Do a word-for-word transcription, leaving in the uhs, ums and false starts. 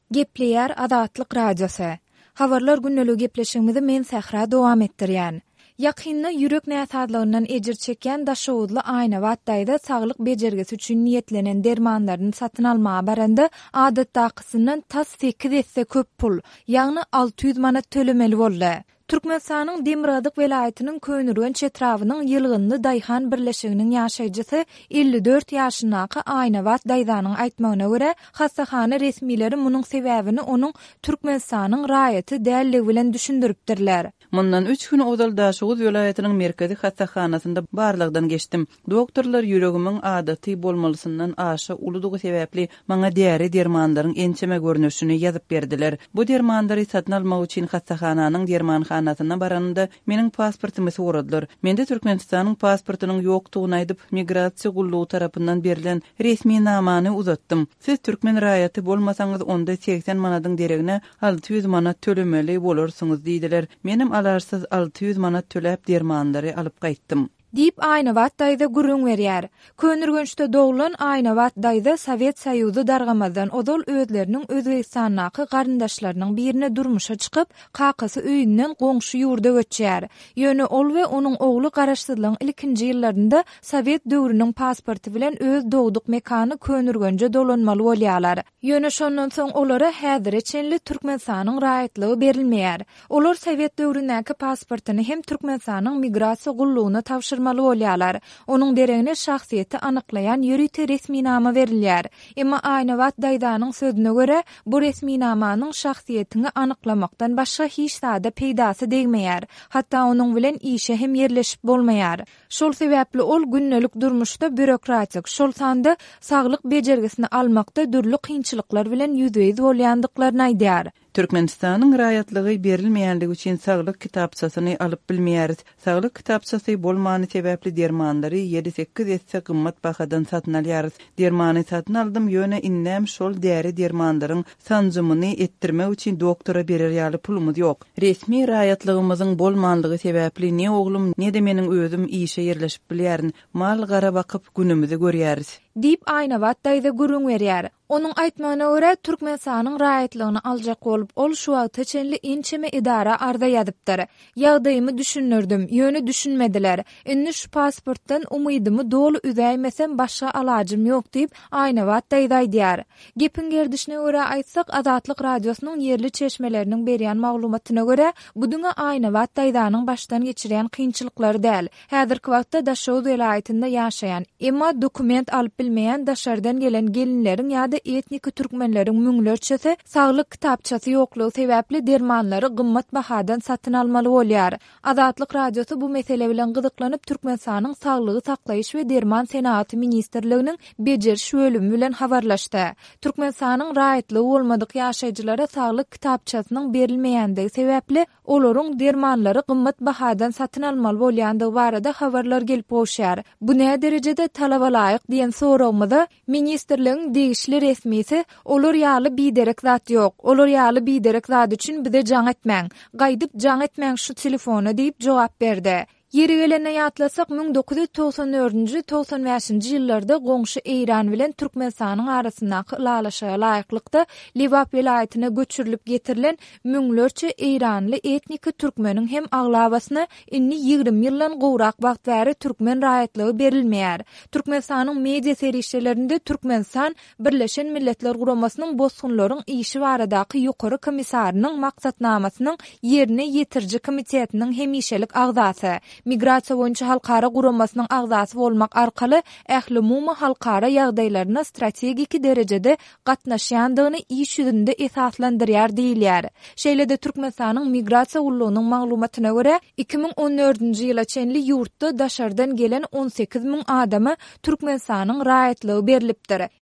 Gepleýär Azatlyk radiosu. Habarlar günneligi gepleşigimizi men Sahra dowam etdirýän. Ýakynda ýürek näsadlygyndan ejir çeken daşowudly Aýna Watdaýda saglyk bejergisi üçin niýetlenen dermanlaryny satyn almaga baranda adatdakysyndan tas sekiz esse köp pul, ýagny alty ýüz manat tölemeli boldy. Türkmenistanyň Demirgazyk welaýatynyň Könürgen çetrawynyň Ýylgynly Daýhan birleşiginiň ýaşaýjysy elli dört ýaşyndaky Aýna Watdaýdanyň aýtmagyna görä, hastahana resmileri munyň sebäbini onuň Türkmenistanyň raýaty dälligi bilen düşündiripdirler. Mundan üç gün owdal Daşowuz welaýatynyň merkezi hastahanasynda barlygdan geçdim. Doktorlar ýüregimiň adaty bolmalysyndan aşa uludygy sebäpli maňa diýeri dermanlaryň ençeme görnüşini ýazyp berdiler. Bu dermanlary satyn almak üçin hastahananyň dermanhanasyna baranda meniň pasportymy soradylar. Mende Türkmenistanyň pasportynyň ýokdugyny aýdyp migrasiýa gullugy tarapyndan berilen resmi namany uzatdym. Siz türkmen raýaty bolmasaňyz onda seksen manadyň deregine alty ýüz manat tölemeli bolarsyňyz diýdiler. Menim alarsız alty ýüz manat töläp dermanlary alyp gaýtdym. Dip Aýna Watdaýda gurrun berýär. Könürgençde doglan Aýna Watdaýda Sowet Soýuzy dargamazdan odol özleriniň Özbegistanyňky garyndaşlarynyň birine durmuşa çykyp, kakasy öýünden goňşy ýurda göçýär. Ýöne ol we onuň ogly garaşsyzlygyň ilkinji ýyllarynda Sowet döwrüniň pasporty bilen öz dogduk mekany Könürgençe dolanmaly bolýarlar. Ýöne şondan soň olara häzir çenli Türkmenistanyň raýatlygy berilmeýär. Olar Sowet döwründäki pasportyny hem Türkmenistanyň migrasiýa gullugyna tawşyr maly bolýarlar. Onuň deregine şahsiýeti anyklaýan ýürüti resmi nama berilýär. Emma Aýna Watdaýdanyň sözüne görä, bu resmi namanyň şahsiýetini anyklamakdan başga hiç sada peýdasy degmeýär. Hatda onuň bilen işe hem ýerleşip bolmaýar. Şol sebäpli ol günnelik durmuşda bürokratik, şol sanda saglyk bejergisini almakda dürli kynçylyklar bilen ýüzüýiz bolýandyklaryny aýdýar. Türkmenistanyň raýatlygy berilmeýänligi üçin saglyk kitapçasyny alyp bilmeýäris. Saglyk kitapçasy bolmany sebäpli dermanlary ýedi sekiz esse gymmat bahadan satyn alýarys. Dermany satyn aldym ýöne innem şol däri dermanlaryň sanjymyny etdirmek üçin doktora berer ýaly pulumyz ýok. Resmi raýatlygymyzyň bolmanlygy sebäpli ne oglum ne de meniň özüm işe ýerleşip bilýärin. Mal gara bakyp günümizi görýäris. Dip Aýna Watdaýda gurrun berýär. Onuň aýtmagyna görä Türkmenistanyň raýatlygyny aljak bolup ol şu wagta çenli ençeme idara arda ýazypdyr. Ýagdaýymy düşünürdim, ýöne düşünmediler. Indi şu pasportdan umydymy dolu üzäýmesem başga alajym ýok diýip Aýna Watdaýda aýdýar. Gepin gerdişine görä aýtsak Azatlyk radiosynyň ýerli çeşmeleriniň berýän maglumatyna görä bu düňe Aýna Watdaýdanyň başdan geçirýän kynçylyklary däl. Häzirki wagtda Daşowuz welaýatynda ýaşaýan, emma dokument alyp bilmeýän daşardan gelen gelinleriň ýa-da etnik türkmenleriň müňlerçesi saglyk kitapçasy ýoklugy sebäpli dermanlary gymmat bahadan satyn almaly bolýar. Azatlyk radiosu bu mesele bilen gyzyklanyp Türkmenistanyň saglygy saklaýyş we derman senaty ministrliginiň bejeriş bölümi bilen habarlaşdy. Türkmenistanyň raýatlygy bolmadyk ýaşaýjylara saglyk kitapçasynyň berilmeýändigi sebäpli olaryň dermanlary gymmat bahadan satyn almaly bolýandygy barada habarlar gelip goşýar. Bu näme derejede talaba laýyk diýen sorawmyda ministrligiň degişli resmisi olur ýaly biderek zat ýok. Olur ýaly biderek zat üçin bize jaň etmäň. Gaýdyp jaň etmäň şu telefona diýip jogap berdi. Yeri gelene ýatlasak ming dokuz ýüz toksan dördünji toksan beşinji ýyllarda goňşy Eýran bilen Türkmenistanyň arasyndaky lalaşaga laýyklykda Liwap welaýatyna göçürilip getirilen müňlerçe Eýranly etniki türkmeniň hem aglabasyna inni ýygrimi ýyldan gowrak wagt bäri türkmen raýatlygy berilmeýär. Türkmenistanyň media serişlerinde Türkmenistan Birleşen Milletler Guramasynyň bozgunlaryň işi baradaky ýokary komissarynyň maksatnamasynyň ýerine ýetirji komitetiniň hemişelik agzasy, migrasiýa boýunça halkara guramasynyň agzasy bolmak arkaly ähli mumy halkara ýagdaýlaryna strategiki derejede gatnaşýandygyny iş ýüzünde esaslandyrýar diýilýär. Şeýlede Türkmenistanyň migrasiýa gullugynyň maglumatyna görä iki ming on dördünji ýyla çenli ýurtda daşardan gelen on sekiz miň adamy Türkmenistanyň raýatlygy berilipdir.